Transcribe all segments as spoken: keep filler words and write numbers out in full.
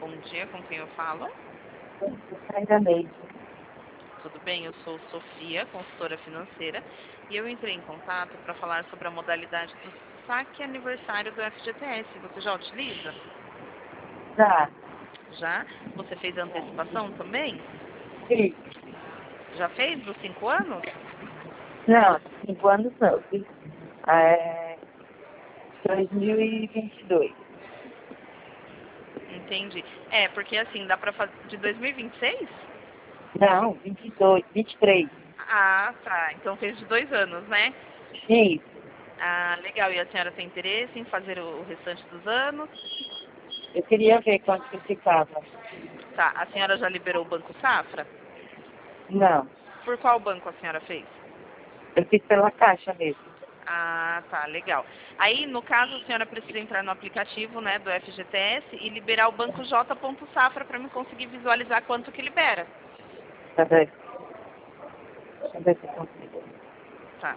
bom dia, com quem eu falo? Ainda meio. Tudo bem, eu sou Sofia, consultora financeira, e eu entrei em contato para falar sobre a modalidade do saque aniversário do F G T S. Você já utiliza? Já. Já? Você fez a antecipação também? Sim. Já fez dos cinco anos? Não, cinco anos não. Fiz, é, dois mil e vinte e dois. Entendi. É, porque assim, dá para fazer de dois mil e vinte e seis? Não, vinte e dois, vinte e três. Ah, tá. Então fez de dois anos, né? Isso. Ah, legal. E a senhora tem interesse em fazer o restante dos anos? Eu queria ver quanto que ficava. Tá. A senhora já liberou o Banco Safra? Não, Por qual banco a senhora fez? eu fiz pela caixa mesmo. Ah, tá, legal. Aí, no caso, a senhora precisa entrar no aplicativo, né, do F G T S e liberar o banco J.Safra para me conseguir visualizar quanto que libera. Tá bem? Deixa eu ver se eu consigo. Tá.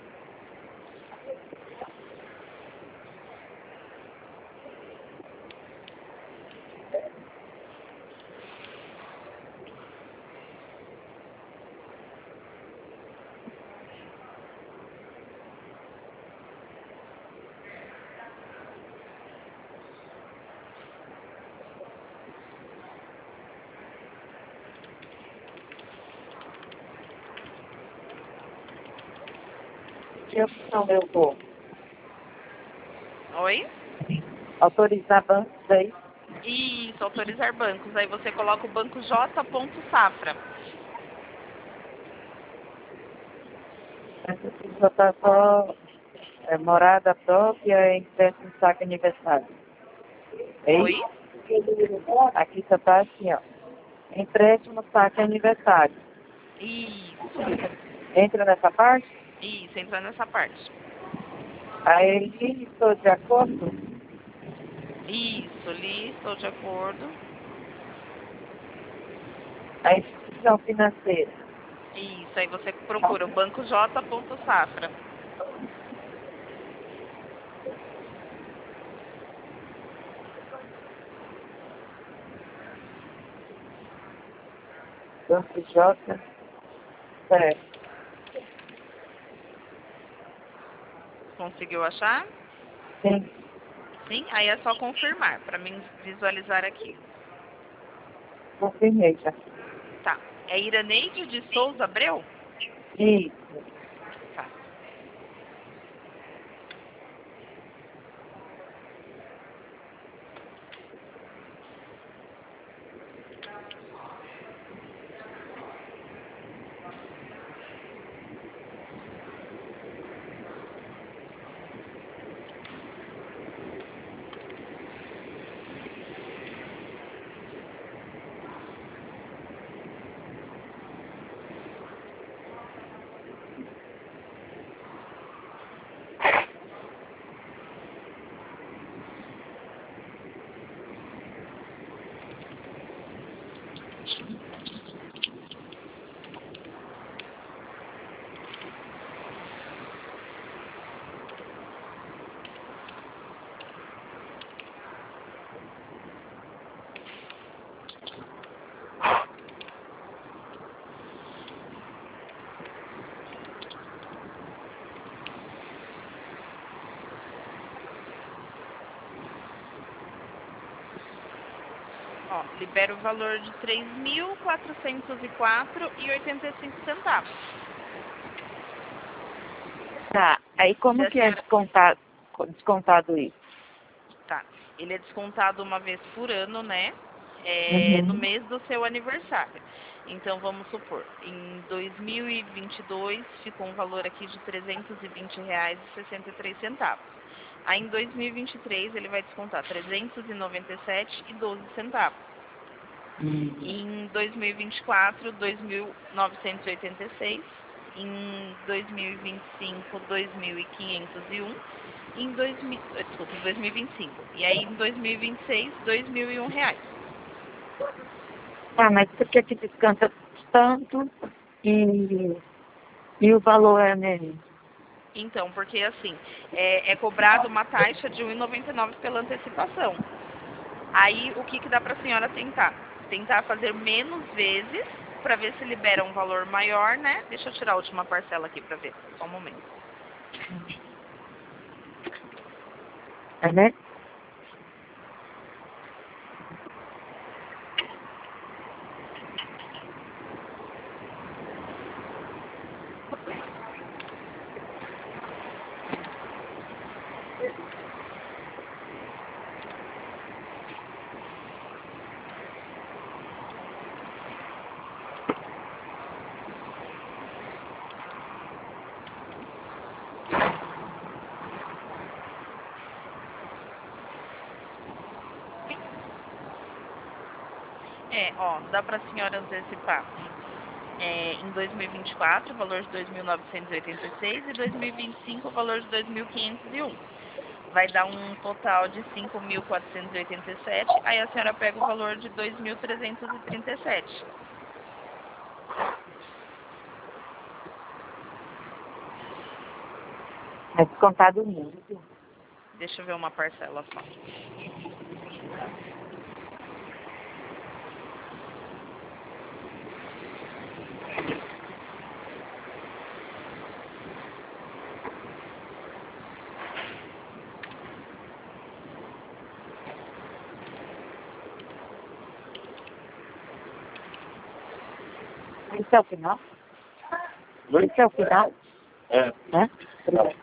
Que opção eu vou? Oi? Autorizar bancos aí? Isso, autorizar bancos. Aí você coloca o banco J.Safra. Mas eu preciso botar só é, morada própria e empréstimo saque aniversário. É Oi? isso? Aqui só tá assim, ó. Empréstimo saque aniversário. Isso. Entra nessa parte? Isso, entra nessa parte. Aí ele estou de acordo? Isso, li, estou de acordo. A instituição financeira. Isso, aí você procura o banco J.Safra. Banco J. Certo. Conseguiu achar? Sim. Sim? Aí é só confirmar, para mim visualizar aqui. Confirmei já. Tá. É Iraneide de Souza Abreu? Isso. Tá. Ó, libera o valor de três mil quatrocentos e quatro reais e oitenta e cinco centavos. Tá. Aí como Se a que é senhora... descontado, descontado isso? Tá. Ele é descontado uma vez por ano, né? É, no Uhum. mês do seu aniversário. Então, vamos supor, em dois mil e vinte e dois ficou um valor aqui de trezentos e vinte reais e sessenta e três centavos. Aí, em dois mil e vinte e três, ele vai descontar trezentos e noventa e sete reais e doze centavos. Uhum. Em dois mil e vinte e quatro, dois mil novecentos e oitenta e seis. Em dois mil e vinte e cinco, dois mil quinhentos e um. Em dois mil, eh, desculpa, em dois mil e vinte e cinco. E aí, em dois mil e vinte e seis, dois mil e um reais. Tá, mas por que que descanta tanto e, e o valor é mesmo? Então, porque assim, é, é cobrado uma taxa de um real e noventa e nove centavos pela antecipação. Aí, o que, que dá para a senhora tentar? Tentar fazer menos vezes, para ver se libera um valor maior, né? Deixa eu tirar a última parcela aqui para ver, só um momento. É, né? É, ó, dá para a senhora antecipar. É, em dois mil e vinte e quatro, o valor de dois mil novecentos e oitenta e seis e dois mil e vinte e cinco, o valor de dois mil quinhentos e um. Vai dar um total de cinco mil quatrocentos e oitenta e sete, aí a senhora pega o valor de dois mil trezentos e trinta e sete. É descontado muito. Deixa eu ver uma parcela só. Esse é o final? Esse é o final? É. Né? Obrigada.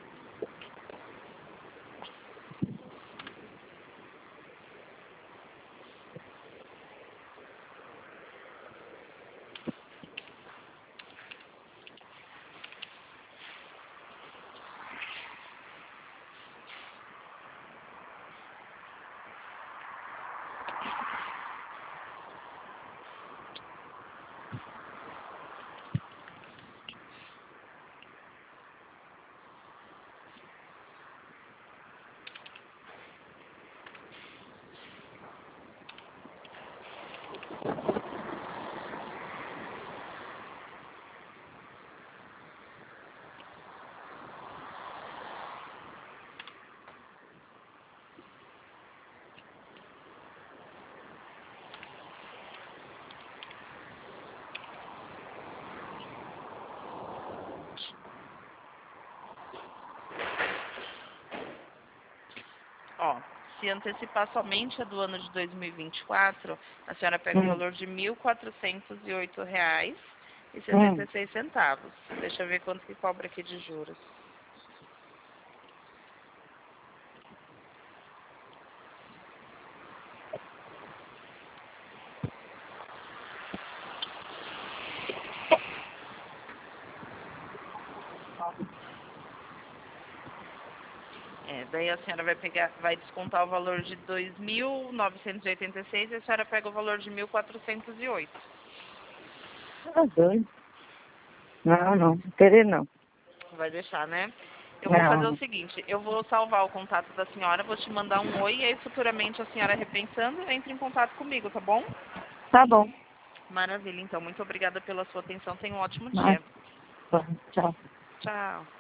Ó, se antecipar somente a do ano de dois mil e vinte e quatro, a senhora pega o Hum. valor de mil quatrocentos e oito reais e sessenta Hum. e seis centavos. Deixa eu ver quanto que cobra aqui de juros. É, daí a senhora vai pegar, vai descontar o valor de dois mil novecentos e oitenta e seis e a senhora pega o valor de mil quatrocentos e oito. Tá doido. Não, não. Não querer não. Vai deixar, né? Eu vou fazer o Não. seguinte, eu vou salvar o contato da senhora, vou te mandar um oi e aí futuramente a senhora repensando, entre em contato comigo, tá bom? Tá bom. Maravilha, então. Muito obrigada pela sua atenção. Tenha um ótimo Mas, dia. tchau. Tchau.